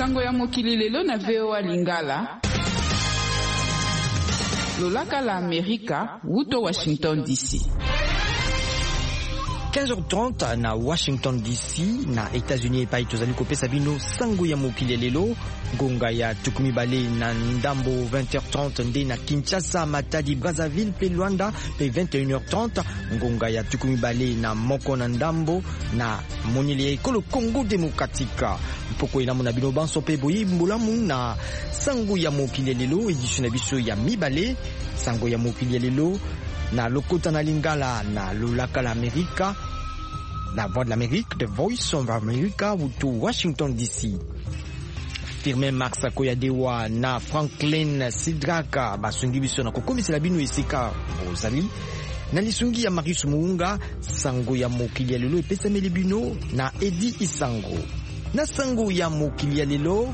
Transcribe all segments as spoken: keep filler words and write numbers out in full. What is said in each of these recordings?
Sango ya mokili lelo na V O A Lingala. Lolaka la Amerika, wuto Washington D C. quinze heures trente na Washington D C na États-Unis epai tozali kopesa bino sango ya mokili lelo ngonga ya tukumi bale na ndambo vingt heures trente nde na Kinshasa, Matadi, Brazzaville pe Luanda pe vingt et une heures trente ngonga ya tukumi bale na moko na ndambo na monili ya ekolo Congo Démocratique mpoko elamu na bino banso pe boyi mbulamu na sango ya mokili lelo édition na biso ya mibale sango ya mokili lelo na lokota na Lingala na lolaka la Amerika, la voix de l'Amérique, The Voice of America, wuto Washington D C. Firmin Max Koyadewa na Franklin Sidraka basungi biso na kokomisela bino esika ozali na lisungi ya Marius Muunga sango ya mokili ya lelo epesameli bino na Edi Isango na sango ya mokili ya lelo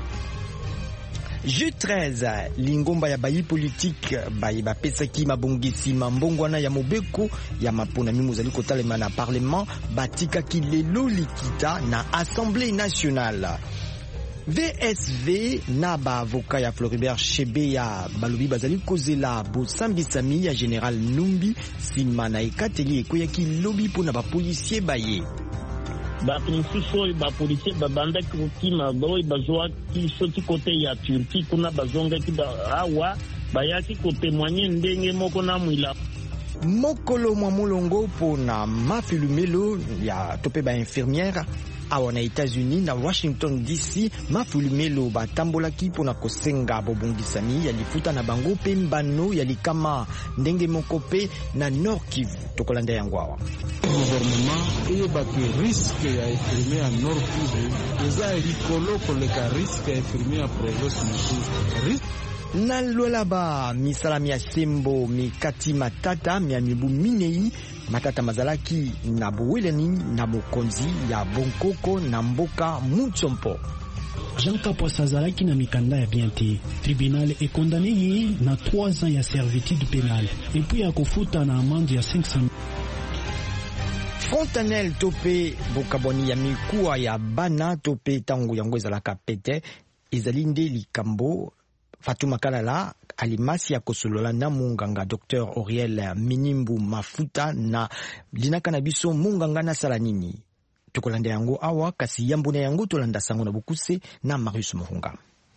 Jeu treize lingomba ya bayi politique bayi bapesaki mabongisi mambongwana ya mobeko ya mapona mimuzali kotalema na parlement batikaki lelo likita na Assemblée nationale. V S V na ba avocat ya Floribert Chebeya balobi bazali kozela bosambisami ya General Numbi nsima na ekateli ekoyaki lobi mpona bapolisier baye. bato mosusu oyo bapolisier babandaki kokima oyo bazwaki soki kote ya Turquie kuna bazongaki awa bayaki kotemoigne ndenge moko na mwila mokolo mwa molongo mpona mafilumelo ya tope ba infirmière awa na États-Unis na Washington D C mafulumelo batambolaki mpona kosenga bobongisami ya lifuta na bango pe mbano ya likama ndenge moko pe na Nord Kivu tokolanda yango awa. Gouvernement eyebaki risque ya infirmier ya Nord Kivu eza likolo koleka risque ya infirmier ya province mosusu. Na lolaba misalami ya sembo mikati matata mia mibu minei matata mazalaki na boweleni na mokonzi ya Bonkoko na mboka Mutsompo. Jean Kapos azalaki na mikanda ya bien te. Tribunal est condamné na trois ans ya servitude pénale et puis ya kofuta na amende ya cinq cents. Fontanel tope bokaboni ya mikuwa ya bana tope tango yango ezalaka pete ezali nde likambo Fatuma Kalala alimasi ya kosolola na munganga Docteur Auriel Minimbu Mafuta na linaka na biso munganga na sala nini. Tukolanda yango awa kasi yambo na yango tolanda sango na bukuse na Marius Muhunga.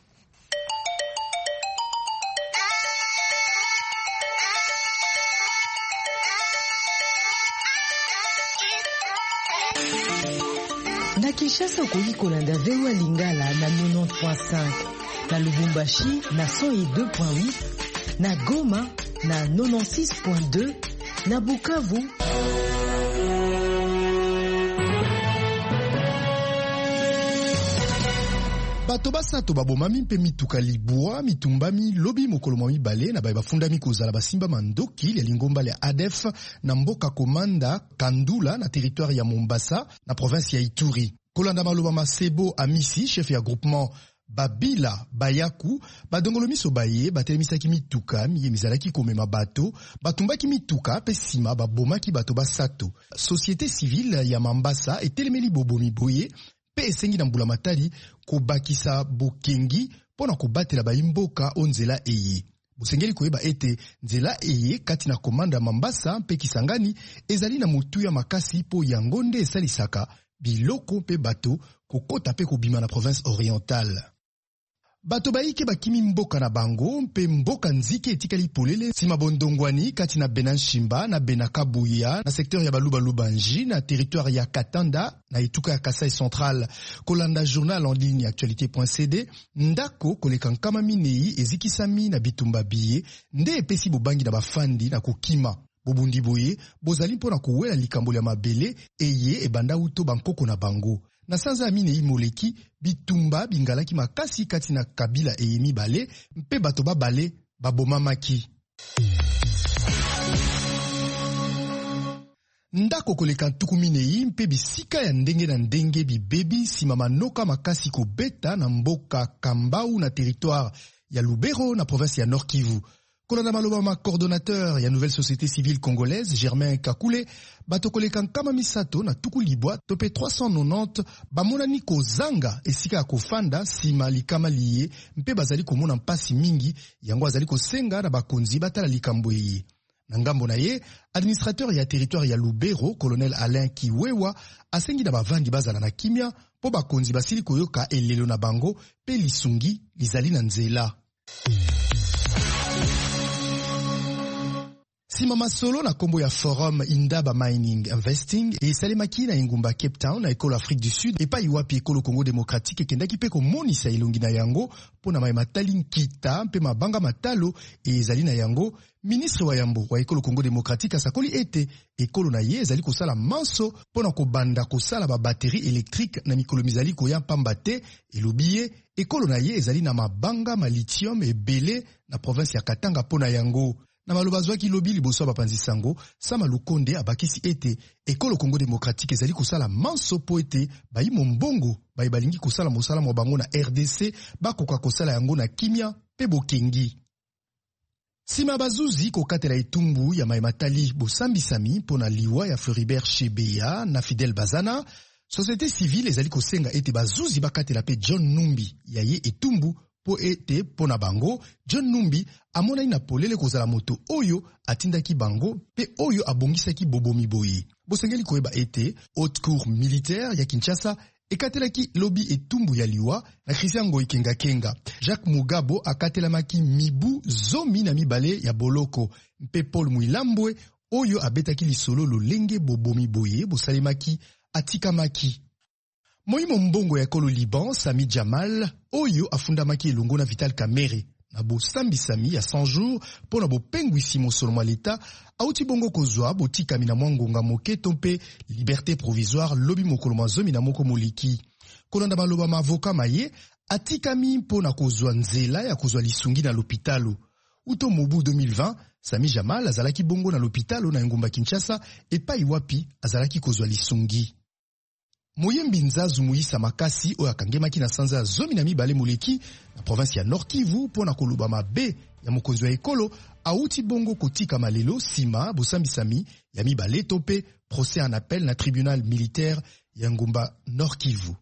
Na Kinshasa koyi kolanda V O A Lingala na quatre-vingt-dix point cinq. Na Lubumbashi na cent deux point huit, na Goma na quatre-vingt-six point deux, na Bukavu bato basato babomami mpe mituka libwa mitumbami lobi mokolo mwa mibale na baye bafundami kozala basimba mandoki ya lingomba ya A D F na mboka komanda Kandula na territoire ya Mombasa na province ya Ituri. Kolanda maloba Masebo Amisi, chef ya groupement Babila Bayaku badongolo miso baye batelemisaki mituka miye mizalaki komema bato batumbaki mituka pe sima babomaki bato basato. Société civile ya Mambasa etelemeli bobomi boye pe esengi na mbula matari kobakisa bokengi pona kobatela bayimboka onzela eye. Bosengeli koyeba ete nzela eye kati na komanda Mambasa pe Kisangani ezali na mutu ya makasi po yango nde esalisaka biloko pe bato kokota pe kobima na province orientale. Bato baike bakimi mboka na bango mpe mboka nzike etikali polele sima bondongwani kati na Benanshimba na Benakabuya na secteur ya Baluba Lubanji na territoire ya Katanda na etuka ya Kasai Central. Kolanda journal en ligne actualité point c d ndako koleka nkama minei ezikisami na bitumba biye nde epesi bobangi na bafandi na kokima. Bobundi boye bozali mpona kowela likambo ya mabele eye ebanda uto bankoko na bango. Na sanza amine imoleki bitumba bingalaki makasi kati na kabila eyemi bale mpe bato babale babomamaki. Ndako koleka ntuku minei mpe bisika ya ndenge na ndenge bibebi sima manoka makasi kobeta na mboka Kambau na territoire ya Lubero na province ya Nord Kivu. Kolanda maloba ma coordonnateur ya nouvelle société civile congolaise Germain Kakule batokoleka nkama misato na tuku libwa tope trois cent quatre-vingt-dix bamonani kozanga esika ya kofanda sima likama liye mpe bazali komona mpasi mingi yango azali kosenga na bakonzi batala likambo ye. Na ngambo na ye, administrateur ya territoire ya Lubero, colonel Alain Kiwewa, asengi na bavandi bazala na kimia po bakonzi basili koyoka elelo na bango pe lisungi lizali na nzela. Sima masolo na kombo ya forum Indaba Mining Investing e salemaki na ingumba Cape Town na ekolo Afrique du Sud e pa iwapi ekolo Congo Démocratique ekendaki pe komonisa elongi na yango pona mai matali nkita mpe mabanga matalo e ezali na yango. Ministre wa yambo wa ekolo Congo Démocratique asakoli ete ekolo na ye ezali kosala manso pona kobanda kosala ba batterie électrique na mikolo mizali koya pamba te elobi ye ekolo na ye ezali na mabanga ma lithium ebele na province ya Katanga pona yango. Na maloba zwaki lobi liboso bapanzi sango Sama Lukonde abakisi ete ekolo Congo Démocratique ezali kosala manso po ete bayi mombongo bayi balingi kosala mosala mwa bango na R D C bakoka kosala yango na kimia pe bokengi. Sima bazuzi kokatela etumbu ya maimatali bosambisami pona liwa ya Floribert Chebeya na Fidel Bazana, société civile ezali kosenga ete bazuzi bakatela pe John Numbi ya ye etumbu po ete pona bango John Numbi amona ina polele kozala moto oyo atindaki bango pe oyo abongisaki bobomi boye. Bosengeli koyeba ete haute cour militaire ya Kinshasa ekatelaki lobi etumbu ya liwa na Christian Ngoyi Kenga Kenga. Jacques Mugabo akatelamaki mibu zomi na mibale ya boloko mpe Paul Mouilambwe oyo abetaki lisolo lolenge bobomi boye bosalemaki atikamaki. Moimo mbongo ya kolo Liban Sami Jamal oyo afundamaki elongo na Vital Kamerhe na bo sambi sami ya cent jours pona bo pengwisi mosolo mwa leta auti bongo kozwa botikami na mwangonga moke tompe liberté provisoire lobi mokolo mazomi na moko moliki. Kolanda maloba ma avoka maye atikami pona kozwa nzela ya kozwa lisungi na l'hôpitalo. Uto mobu deux mille vingt Sami Jamal azalaki bongo na l'hôpitalo na ngumba Kinshasa epa iwapi azalaki kozwa lisungi. Moyembi Nzazu Muisa Makasi oyo akangemaki na sanza ya zomi na mibale moleki na province ya Nord Kivu pona koluba mabe ya mokonzi wa ekolo auti bongo kotika malelo sima bosambisami ya mibale tope procès en appel na tribunal militaire ya ngumba Nord Kivu.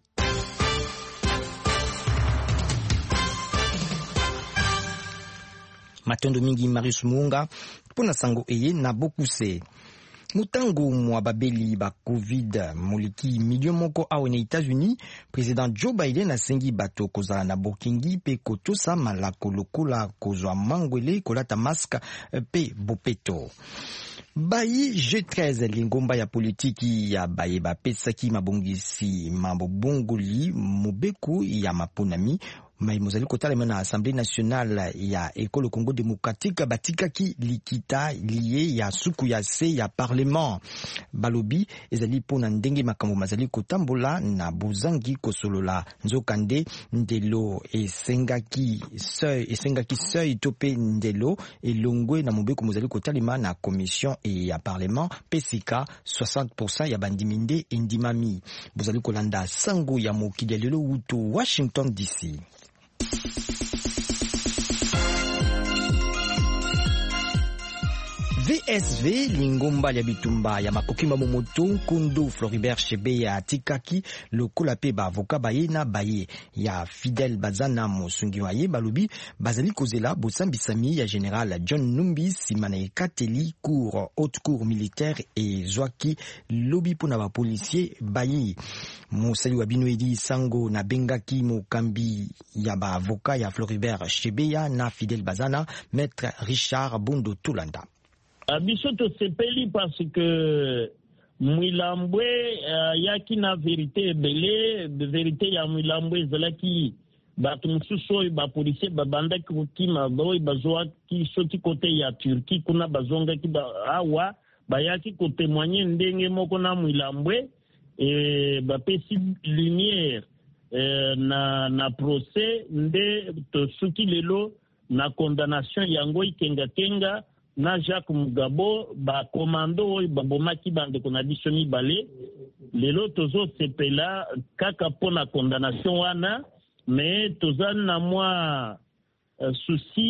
Matondo mingi Marius Munga pona sango eye na bokuse. Mutangu mwa babeli ba COVID moliki milion moko awe na États-Unis, président Joe Biden asengi bato kozala na bokingi pe kotosa malako lokola kozwa mangwele kolata maska pe bopeto. Bayi G treize lingomba ya politiki ya baye bapesaki mabongisi mabongoli mobeku ya maponami mai mozali kotala na Assemblée nationale ya ekolo Congo Démocratique batikaki likita liye ya suku ya se ya parlement balobi ezali pona ndenge makambo mazali kotambola na bozangi kosolola nzokande ndelo esengaki seuil esengaki seuil tope ndelo elongwe na mobeko mozali kotalima na commission et ya parlement pesika soixante pour cent ya bandiminde endimami bozali kolanda sango ya mokili lelo uto Washington D C. V S V lingomba ya bitumba ya makokima momoto Kundu Floribert Chebeya atikaki lokola pe ba avoka baye na baye ya Fidel Bazana mosungi waye balobi bazali kozela bosambisami ya général John Numbi simana ekateli cour haute cour militaire et zwaki lobi pona ba policier baye mosali wa bino edi sango na bengaki mokambi ya ba avoka ya Floribert Chebeya na Fidel Bazana maître Richard Bondo Tulanda. Biso to sepeli parce que Mwilambwe uh, yaki na vérité ebele vérité ya Mwilambwe ezalaki bato mosusu oyo bapolisier babandaki kokima oyo bazwaki soti kote ya Turquie kuna bazongaki ba, awa bayaki kotémoigner ndenge moko na Mwilambwe e bapesi lumière e, na, na procès nde tosuki lelo na condamnation yango ikenga kenga na Jacques Mugabo ba komando oyo babomaki bandeko na biso mibale lelo tozo sepela kaka pona condamnation wana mais tozana na mwa uh, souci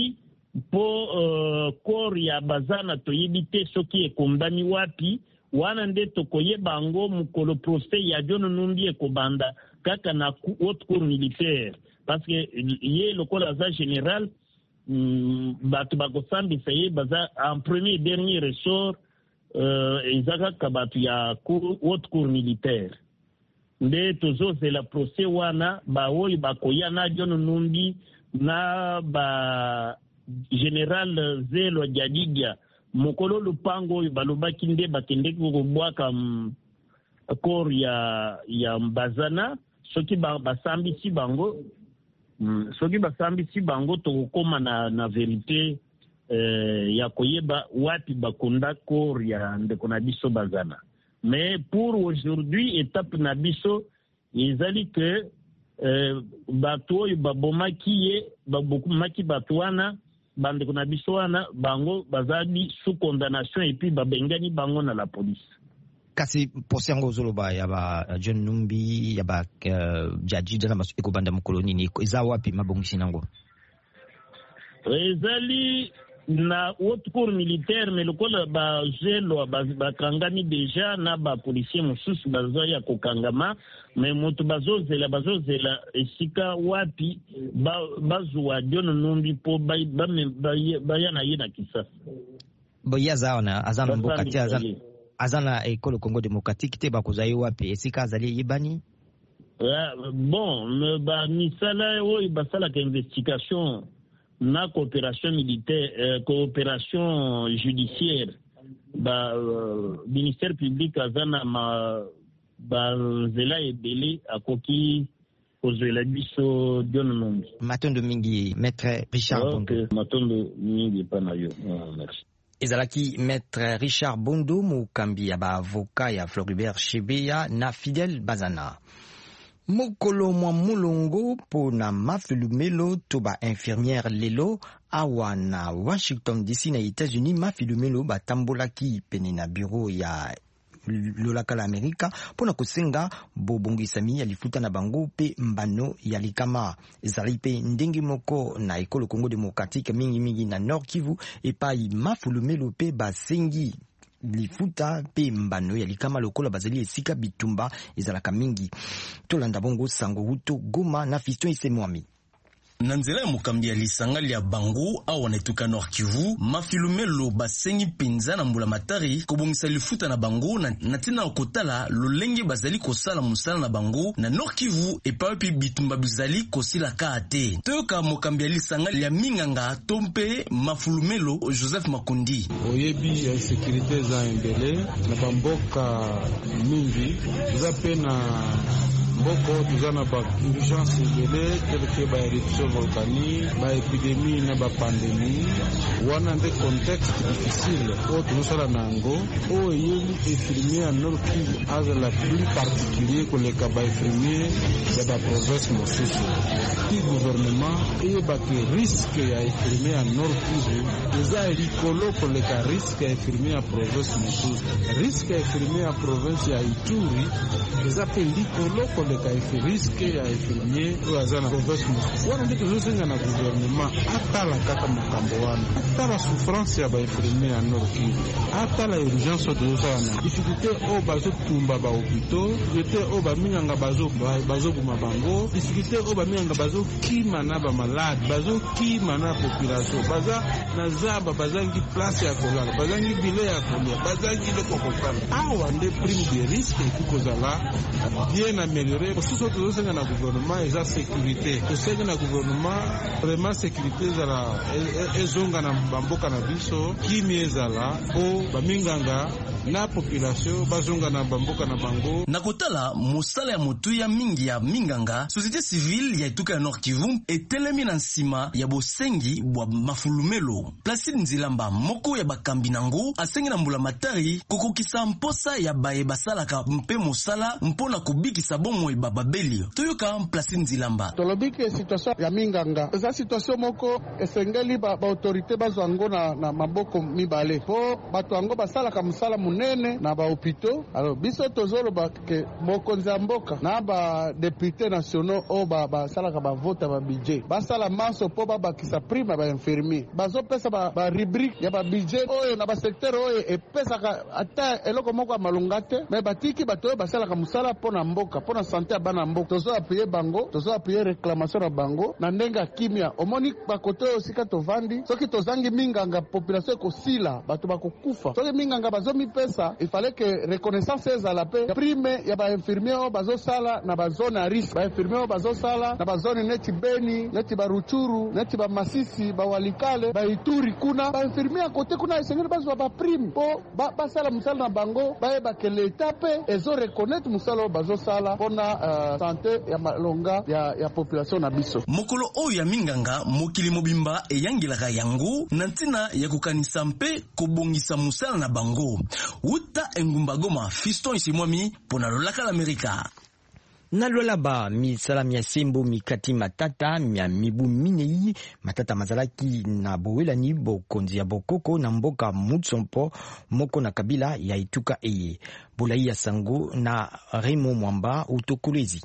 po uh, kor ya bazana toyebi te soki ekombami wapi wana nde tokoyeba yango mokolo procès ya John Numbi ekobanda kaka na haute cour militaire parce que ye lokola aza général mm, bato bakosambisa ye baza en premier et dernier ressort uh, eza kaka bato ya haute cour militaire nde tozozela procès wana baoyo bakoya na John Numbi na ba General Zelo Jadidia mokolo lupango oyo balobaki nde bakende kobwaka kor ya ya Mbazana soki basambisi bango mm, soki basambisi bango tokokoma na na verite eh, ya koyeba wapi bakonda kor ya ndeko na biso Bazana. Mais pour aujourd'hui étape na biso ezali que eh, bato oyo babomaki ye babomaki bato wana bandeko na biso wana bango bazali sous condamnation et puis babengani bango na la police. Kasi posi yango zoloba ya ba John Numbi ya ba uh, jaji dana masu ekobanda mukoloni ni eza wapi mabongisi nango? Ezali na haute cour militaire mais lokola ba jelo bakangami déjà na ba policier mosusu bazoya kokangama mais moto bazozela bazozela esika wapi bazwa John Numbi po bayana ye na Kisasa. Boya zaona azana mbokati azana azana ekolo Congo démocratique te bakozaye wapi esika azali yibani? Uh, bon ba misala oyo basala ka investigation na coopération militaire euh, coopération judiciaire ba euh, ministère public azana ma ba zela ebele akoki kozela biso John Numbi. Matondo mingi maître Richard Bondo. Okay. Matondo mingi pana yo. Oh, merci. Ezalaki maître Richard Bondo mokambi ya ba avocat ya Floribert Chebeya na Fidel Bazana. Mokolo mwa mulongo po na mafilumelo to ba infirmière lelo awa na Washington D C na États-Unis mafilumelo batambolaki pene na bureau ya lolaka la Amerika pona kosenga bobongisami ya lifuta na bango pe mbano ya likama ezali pe ndenge moko na ekolo Congo démocratique mingi mingi na Nord Kivu epai mafulumelo pe basengi lifuta pe mbano ya likama lokola bazali esika bitumba ezalaka mingi tolanda bongo sango huto Goma na Fiston Isemwami. Na nzela ya mokambi ya lisangali ya bango awa na etuka Nord Kivu mafilumelo basengi penza na mbula matari kobongisa lifuta na bango na, na tina okotala lolenge bazali kosala musala na bango na Nord Kivu epawe pi bitumba bizali kosila ka ate toyoka mokambi ya lisangali ya minganga tompe mafilumelo Joseph Makundi. Oyebi ya sécurité za mbele na bamboka mingi za pena Boko tuzana ba urgence ebele tel que ba éruption volcanique, ba épidémie na ba pandémie, wana nde contexte difficile o tunusala nango o yeli infirmier en Nord Kivu aza la plus particulier que les ba infirmier de la province mosusu. Le gouvernement et ba que risque ya infirmier en Nord Kivu eza likolo ko le ka risque ya infirmier en province mosusu. Risque ya infirmier en province ya Ituri eza pe likolo ko le ka risque ya infirmier o azana province mosusu. Wana nde tozosenga na gouvernement atala kaka makambo wana atala souffrance ya ba infirmier en Nord Kivu atala urgence tozosala difficulté o bazotumba ba hôpitaux difficulté o baminganga bazobuma bango difficulté o baminganga bazokima na ba malade bazokima na population baza na zaba bazangi place ya kolala bazangi bile ya kolia bazangi le kokokala awa nde prime de risque ekukozala bien amélioré. Sous tozosenga na gouvernement eza sécurité tosenga na gouvernement vraiment sécurité ezala ezonga na bamboka na biso kimi ezala po baminganga na population bazonga na bamboka na bango na kotala mosala ya motu ya mingi ya minganga société civile ya etuka ya Nord Kivu etelemi na nsima ya bosengi bwa mafulumelo. Placide Nzilamba moko ya bakambi nango asengi na mbula matari kokokisa mposa ya baye basalaka mpe mosala mpona kobikisa bomo eba babeli toyoka Placide Nzilamba. Tolobiki situation ya minganga eza situation moko esengeli ba, ba autorité bazwango na, na maboko mibale po bato ango basalaka musala munene na ba hôpitaux. Alors biso tozoloba ke mokonzi ya mboka na ba députés nationaux o ba basalaka ba vote ba budget basala maso po babakisa prime ba infirmier bazopesa ba, ba rubrique ya ba budget oyo na ba secteur oyo epesaka ata eloko moko ya malunga te me batiki bato oyo basalaka musala mpo na mboka mpo na sante ya bana mboka tozo appuye bango tozo appuye réclamation na bango na ndenge ya kimia omoni bakote oyo sika tovandi soki tozangi minganga population ekosila bato bakokufa soki minganga bazomipesa ifale ke reconnaissance ezala pe prime ya ba infirmier oyo bazosala na bazone ya risque ba infirmier oyo bazosala na bazone neti Beni neti baruchuru neti bamasisi bawalikale baituri kuna ba infirmier akote kuna esengeli bazwa ba prime po basala musala na bango bayeba ke leta pe ezo reconnaître musala oyo bazosala mpona uh, sante ya malonga ya, ya population na biso. Mokolo oyo ya minganga mokili mobimba eyangelaka yango na ntina ya kokanisa mpe kobongisa musala na bango. Uta engumba Goma Fiston Isimwami pona lolaka l'Amerika. Na lolaba misala mia sembo mikati matata mia mibu minei matata mazalaki na bowelani bokonzi ya bokoko na mboka Mutsompo moko na kabila ya Ituka eye Bolai ya Sango na Remo Mwamba utokolezi.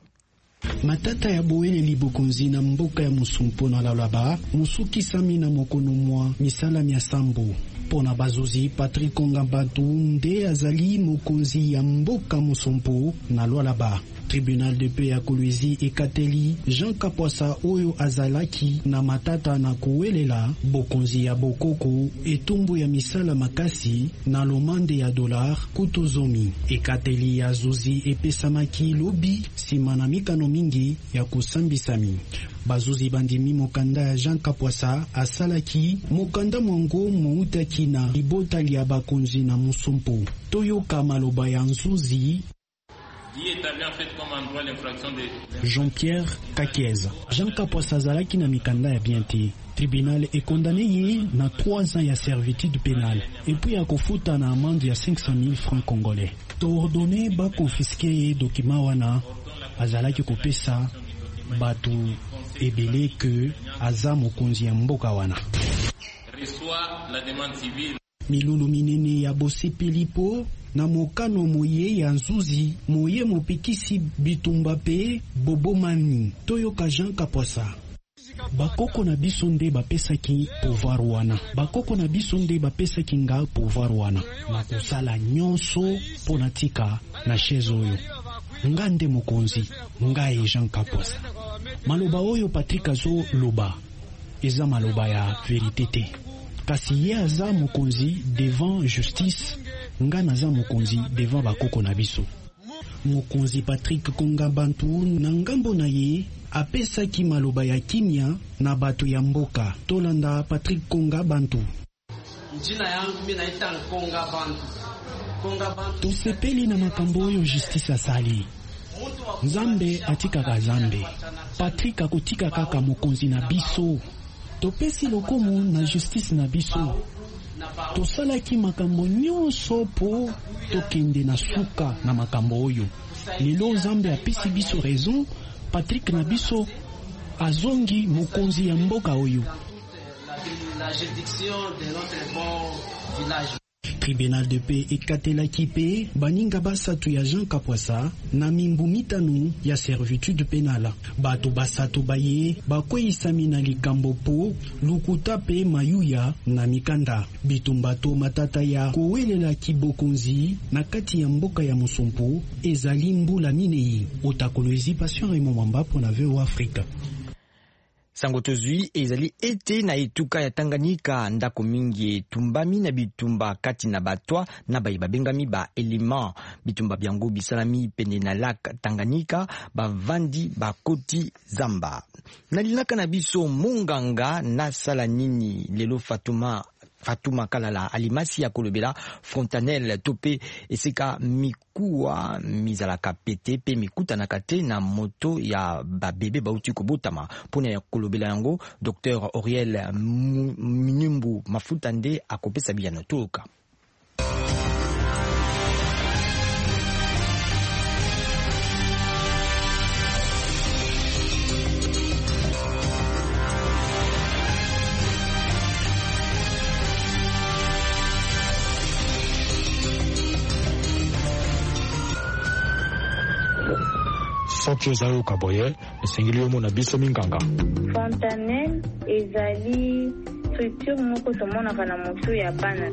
Matata ya boweleli bokonzi na mboka ya Musumpo na lolaba musuki sami na mokono mwa misala mia sambo pona bazuzi Patrick Kongabatu nde azali mokonzi ya mboka Musumpo na lolaba. Tribunal de paix ya Kolwezi ekateli Jean Kapwasa oyo azalaki na matata na kuwelela bokonzi ya bokoko etumbu ya misala makasi na lomande ya dolar kutozomi. Ekateli ya zuzi epesamaki lobi sima na mikano mingi ya kusambisami. Bazuzi bandimi mokanda ya Jean Kapwasa asalaki mokanda mwango moutaki na libotali ya bakonzi na Musumpo. Toyoka maloba ya nzuzi Jean-Pierre Kakieza. Jean Kapwasa azalaki na mikanda ya bienti. Tribunal est condamné ye na trois ans ya servitude pénale et puis à kofuta na amende ya cinq cent mille francs congolais. To ordonné ba confisquer ye document wana azalaki kopesa batu ebele que aza mokonzi ya mboka wana. Reçoit la demande civile. Milulu minene ya bosepeli po na mokano moye ya nzuzi moye mopekisi bitumba pe bobomani toyoka Jean Kapwasa. Bakoko na biso nde bapesaki pouvoir wana bakoko na biso nde bapesaki nga pouvoir wana na kosala nyonso pona tika na chaise oyo nga nde mokonzi ngai Jean Kapwasa. Maloba oyo Patrick azo loba eza maloba ya verite te kasi ye aza mokonzi devant justice nga naza mokonzi devant bakoko na biso. Mokonzi Patrick Kongabantu na ngambo na ye apesaki maloba ya kimia na bato ya mboka. Tolanda Patrick Kongabantu. Jina yangu mimi naita Kongabantu. Kongabantu. Tosepeli na makambo oyo justice asali. Nzambe atikaka Nzambe. Patrick akotika kaka mokonzi na biso. Topesi lokomo na justice na biso. Tosalaki makambo nyonso po tokende na suka na makambo oyo. Lelo Nzambe apesi biso raison. Patrick na biso azongi mokonzi ya mboka oyo. La juridiction de notre bon village. Tribunal de paix ekatelaki pe baninga basatu ya Jean Kapwasa na mimbu mitano ya servitude pénale. Bato basatu baye bakweyisami na likambo po lukuta pe mayuya na mikanda. Bitumbato matata ya kowelela kibokonzi na kati ya mboka ya Musumpo ezali mbula minei. Otakolwezi Passion Raymond Mwamba po na V O Afrika. Sango tozui ezali ete na etuka ya Tanganyika ndako mingi tumbami na bitumba kati na batwa na bayi babengami ba element bitumba byango bisalami pene na lac Tanganyika bavandi bakoti zamba. Na lilaka na biso munganga na sala nini lelo Fatuma Fatuma Kalala alimasi ya kolobela Fontanelle tope esika mikuwa mizalaka pete pe mikuta na kate na moto ya babebe bauti kobotama pona ya kolobela yango Docteur Auriel Minumbu Mafutande akopesa biyano toka. centre zayo kaboye esengeli yo mona biso minganga. Fontanelle ezali structure moko tomonaka na motu ya bana.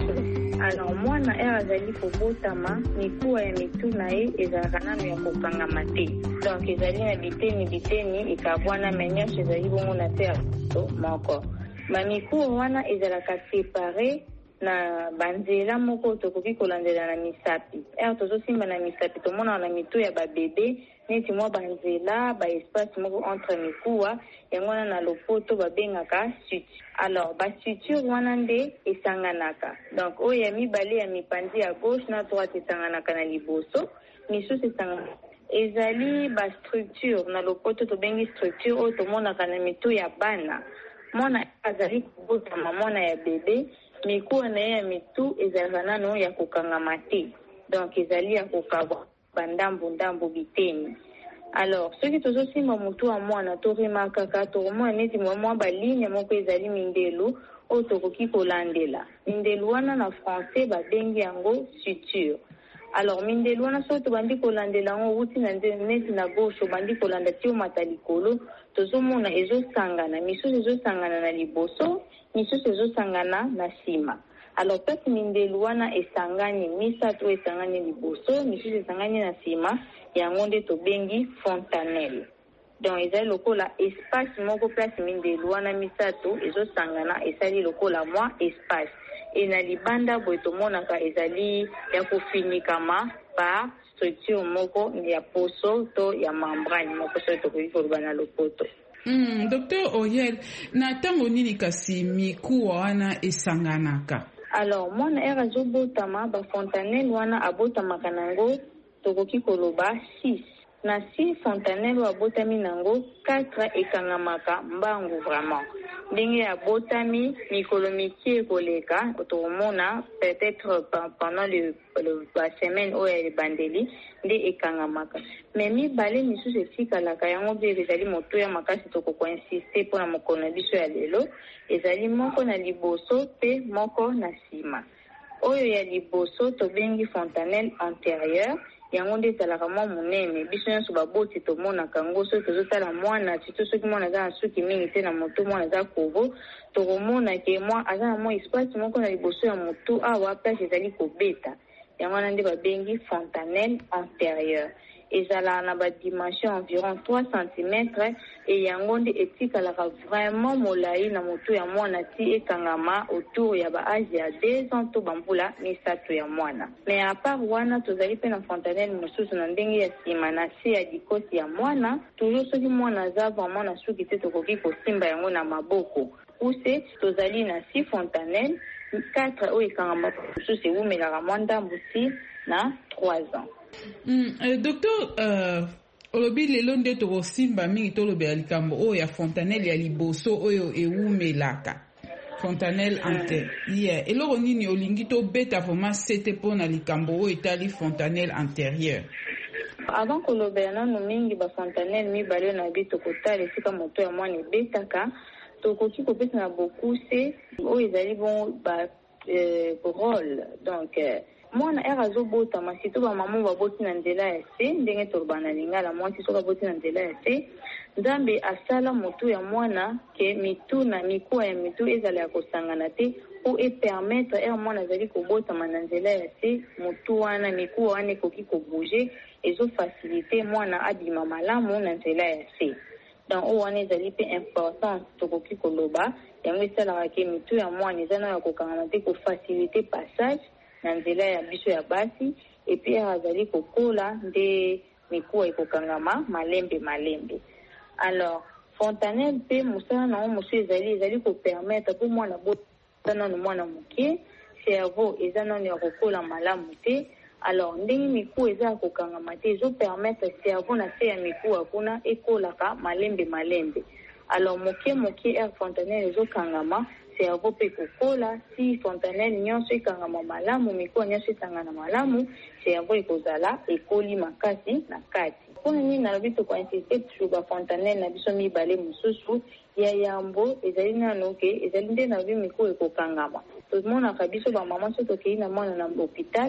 Alors mwana ere azali kobotama mikuwa ya mitu na ye ezalaka nano ya kokangama te. Donc ezali na biteni biteni ekabwana me nyonso ezali bongo na te ya moko. Bamikuwa wana ezalaka separe na banzela moko tokoki kolandela na misapi. Ere tozosimba na misapi tomona na mitu ya babebe neti mwa banzela ba espace moko entre mikuwa yango wana na lopoto babengaka suture. Alors ba suture wana nde esanganaka. Donc oyo ya mibale ya mipanzi ya gauche na droite esanganaka na liboso, misusu esanganaka. Ezali ba structure na lopoto tobengi structure oyo tomonaka na mitu ya bana. Mwana azali kobotama mwana ya bebe, mikuwa na ye ya mitu ezalaka nano ya kokangama te. Donc ezali ya kokabwa bandambu ndambu biteni. Alors soki tozosimba mutu wa mwana toremarkaka tomona neti mwa baligne moko ezali mindelu oyo tokoki kolandela. Mindelu wana na français babengi yango suture. Alors mindelu wana soki tobandi kolandela yango wuti na neti na gauche bandi kolanda ti omata likolo tozomona ezosangana, misusu ezosangana na liboso, misusu ezosangana na nsima. Alors pesi mindelu wana esangani misato esangani liboso, misusu esangani na nsima, yango nde tobengi fontanelle. Donc ezali lokola espace moko place mindelu wana misato ezosangana esali lokola mwa espace. E na libanda boye tomonaka ezali ya kofinikama par structure moko ya poso to ya membrane moko soki tokoki koloba na lopoto. Mm, Docteur Oriel, na tango nini kasi mikuwa wana esanganaka? Alors mwana ere azobotama ba fontanelle wana abotamaka nango tokoki koloba six. Na six fontanelle wa botami nango quatre ekangamaka mbangu vraiment. Ndenge ya botami mikolo mikie koleka otomona peut-être pendant le, le la semaine oyo ya bandeli nde ekangamaka. Mais mibale misusu etikalaka yango mpe ezali moto ya makasi tokoko insiste mpona mokolo na biso ya lelo ezali moko na liboso pe moko na nsima. Oyo ya liboso tobengi fontanelle antérieure yango nde ezalaka mwa monene biso nyonso baboti tomonaka yango soki tozotala mwana tito soki mwana aza na suki mingi te na motu mwana aza kovo tokomona ke mwa aza na mwa espace moko na liboso ya motu awa place ezali kobeta yango wana nde babengi fontanelle antérieure. Ezalaka na badimension environ trois centimètres et yango nde etikalaka vraiment molai na motu ya mwana ti ekangama autour ya ba age ya deux ans to bambula misato ya mwana. Mais à part wana tozali pe na fontanelle mosusu na ndenge ya nsima na se ya dikosi ya mwana toujours soki mwana aza vraiment na suki te tokoki kosimba yango na maboko. Use tozali na six fontanelle, quatre oyo ekangama mosusu ewumelaka mwa ndambu ti na trois ans. Mm, euh, docteur euh, olobi lelo nde tokosimba mingi tolobela likambo oyo ya fontanelle ya liboso oyo ewumelaka fontanelle antérieure. Yeah. Eloko nini olingi tobeta vraiment sete mpona likambo oyo etali fontanelle antérieure? Avant kolobela nano mingi ba fontanelle mibale na bi tokotala esika moto ya mwana ebetaka tokoki kopesa na bokuse oyo ezali bon ba euh, rôle donc euh, mwana ere azobotama sito bamama baboti na nzela ya se ndenge toloba na lingala mwasi soki aboti na nzela ya se nzambe asala motu ya mwana ke mitu na mikuwa ya mitu ezala ya kosangana te po epermettre ere mwana azali kobotama na nzela ya se motu wana mikuwa wana ekoki kobouge ezofacilite mwana abima malamu na nzela ya se. Donc oyo wana ezali pe important tokoki koloba yango esalaka ke mitu ya mwana eza na ya kokangana te kofacilite passage na nzela ya biso ya basi epi azali kokola nde mikuwa ekokangama malembe malembe. Alors fontanelle pe mosala nango mosusu ezali ezali kopermettre po mwana bota nano mwana moke cerveau eza nano ya kokola malamu te. Alors ndenge mikuwa eza ya kokangama te ezopermettre cerveau na se ya mikuwa kuna ekolaka malembe malembe. Alors moke moke air fontanelle ezokangama cerveau pe kokola si fontanelle nyonso ekangama malamu mikuwa nyonso esangana malamu cerveau ekozala ekoli makasi na kati. Mpona nini nalobi tokoinsiste toujours ba fontanelle na biso mibale mosusu ya yambo ezali nano ke ezali nde nalobi mikuwa ekokangama. Tomonaka biso bamama so tokei na mwana na hôpital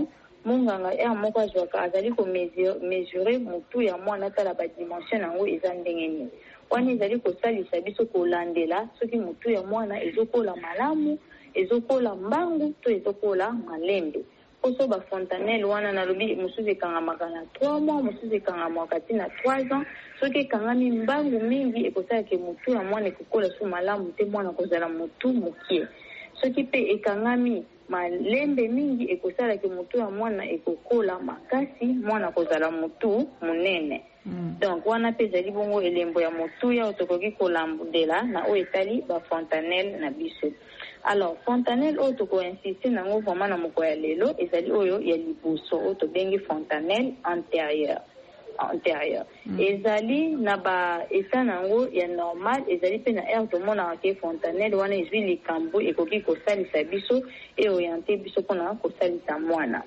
munganga er moko azwaka azali komesure motu ya mwana tala badimension yango eza ndenge nini. Wana ezali kosalisa biso kolandela soki motu ya mwana ezokola malamu, ezokola mbangu to ezokola malembe. Koso ba fontanelle wana nalobi mosusu ekangamaka na trois mois, mosusu ekangamaka na trois ans. Soki ekangami mbangu mingi ekosala ke motu ya mwana ekokola su malamu te mwana kozala motu mokie. Soki pe ekangami malembe mingi ekosala ke motu ya mwana ekokola makasi mwana kozala motu munene. Mm. Donc wana pe ezali bongo elembo ya motu ya otokoki kolambudela na oyo etali ba fontanelle na biso. Alors fontanelle oyo toko insiste nango vraiment na moko ya lelo ezali oyo ya liboso oyo tobengi fontanelle antérieure. antérieure. Mm. Ezali na ba esa nango ya normal, ezali pe na air to mona ke fontanelle wana ezwi likambo ekoki kosalisa biso e orienter biso pona kosalisa mwana.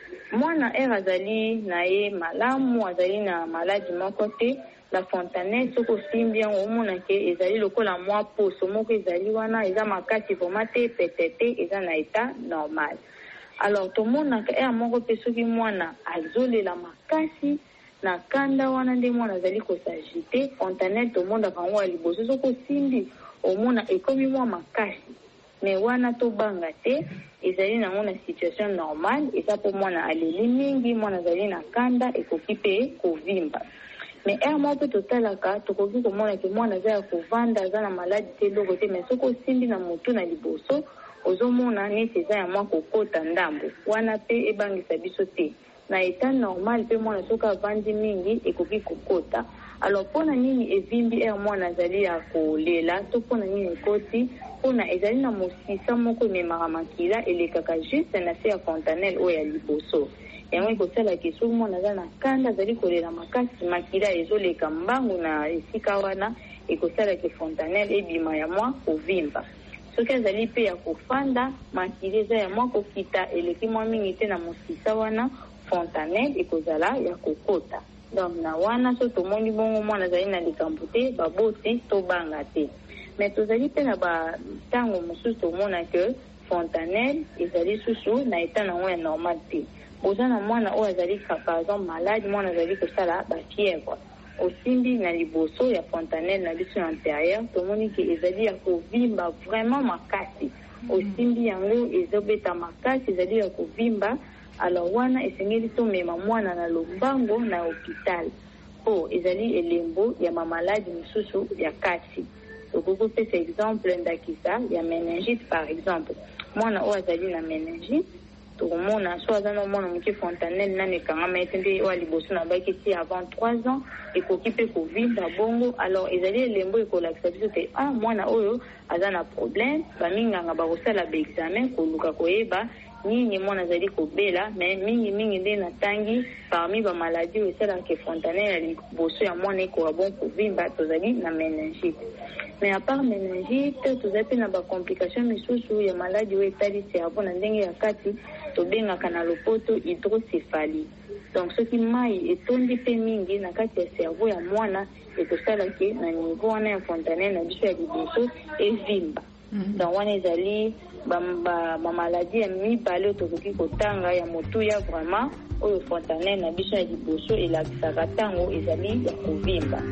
Mwana air azali na ye malamu, azali na maladie moko te, la fontanelle soko simbi yango omona ke ezali lokola mwa poso moko ezali wana eza makasi pomate petete eza na état normal. Alors to mona ke air moko pe soki mwana azolela makasi na kanda wana nde mwana azali kosagite fontanelle to monda kango ya liboso soko simbi omona ekomi mwa makasi me wana to banga te ezali nango na situation normale eza po mwana aleli mingi mwana azali na kanda ekoki pe kovimba. Me er moko pe totalaka tokoki komona ke mwana aza ya kovanda aza na maladi te loko te me soko simbi na motu na liboso ozomona neti eza ya mwa kokota ndambo wana pe ebangisa biso te. Na état normal pe mwana soka avandi mingi ekoki kokota. Alors pona nini evimbi er mwana azali ya kolela to pona nini ekoti pona ezali na mosisa moko ememaka makila elekaka juste na se ya fontanelle oyo ya liboso. Yango ekosala ke soki mwana aza na kanda azali kolela makasi makila ezoleka mbangu na esika wana ekosala ke fontanelle ebima ya mwa kovimba. Soki azali pe ya kofanda makila eza ya mwa kokita eleki mwa mingi te na mosisa wana fontanelle ekozala ya kokota. Donc na wana so tomoni bongo mwana azali na likambo te baboti to banga te. Mais tozali pe na ba tango mosusu tomona ke fontanelle ezali susu na état nango ya normal te. Oza na mwana oyo azali par exemple malade mwana azali kosala ba fièvre. Osimbi na liboso ya fontanelle na biso antérieure tomoni ke ezali ya kovimba vraiment makasi. Osimbi yango ezobeta makasi ezali ya kovimba. Alors wana esengeli tomema mwana na lombango na hôpital po ezali elembo ya mamaladi misusu ya kasi. Tokoki pesa exemple ndakisa ya méningite par exemple. Mwana oyo azali na méningite tokomona so aza na mwana moke fontanelle nani ekangama ete nde oyo liboso na baki ti avant trois ans ekoki mpe kovimba bongo. Alors ezali elembo ekolakisa biso te ah mwana oyo aza na problème baminganga bakosala baexamen koluka koyeba nini mwana azali kobela me mingi mingi nde natangi parmi ba maladie oyo esalaka ke fontanelle ya liboso ya mwana ekoka bon kovimba tozali na méningite. Mais à part méningite tozali pe na bacomplication misusu ya maladie oyo etali cerveau na ndenge ya kati tobengaka na lopoto hydrocéphalie. Donc soki mai etondi pe mingi na kati ya cerveau ya mwana ekosala ke na niveau wana ya fontanelle na biso ya liboso evimba. Mm-hmm. Donc wana ezali ba ba maladie ya mibale oyo tokoki kotanga ya motu ya vraiment oyo fontanelle na biso ya liboso elakisaka ntango ezali ya kovimba.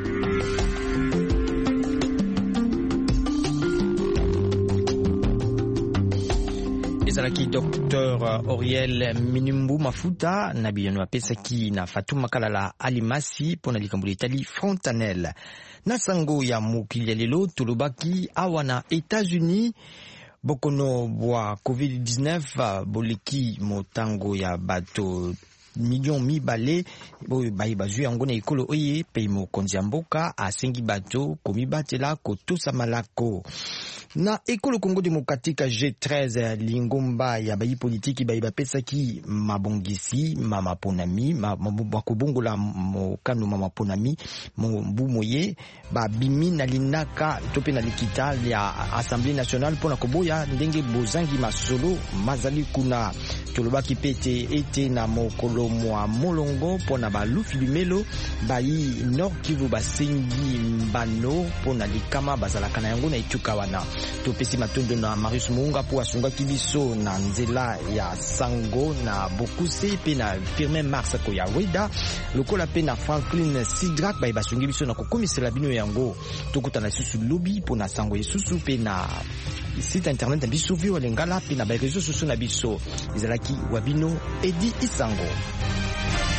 ezalaki Docteur Auriel Minimbu Mafuta na biyano apesaki na Fatuma Kalala Alimasi pona likambo litali fontanelle. Na sango ya mokili lelo tolobaki awa na États-Unis bokono bwa covid dix-neuf boleki motango ya bato million mibale boyo bayi bazwi yango na ekolo oye pe mokonzi ya mboka asengi bato komibatela kotosa malako. Na ekolo Congo Démocratique G treize lingomba ya bayi politiki bayi bapesaki mabongisi mama ponami bakobongola mokano mama ponami mbu moye babimi na linaka tope na likita ya Assemblée nationale pona koboya ndenge bozangi masolo mazali kuna tolobaki pete ete na mokolo mokolo mwa molongo pona balufi bimelo bayi Nord Kivu basengi mbano pona likama bazalaka na yango na etuka wana. Topesi matondo na Marius Muunga po asungaki biso na nzela ya sango na Bokuse pe na Firmin Mars ko ya Weda lokola pe na Franklin Sidrak bayi basungi biso na kokomisela bino yango. Tokutana susu lobi pona sango yesusu pe na site internet na biso vio lengala pe na ba réseaux sociaux na biso. Izalaki Wabino Edi Isango.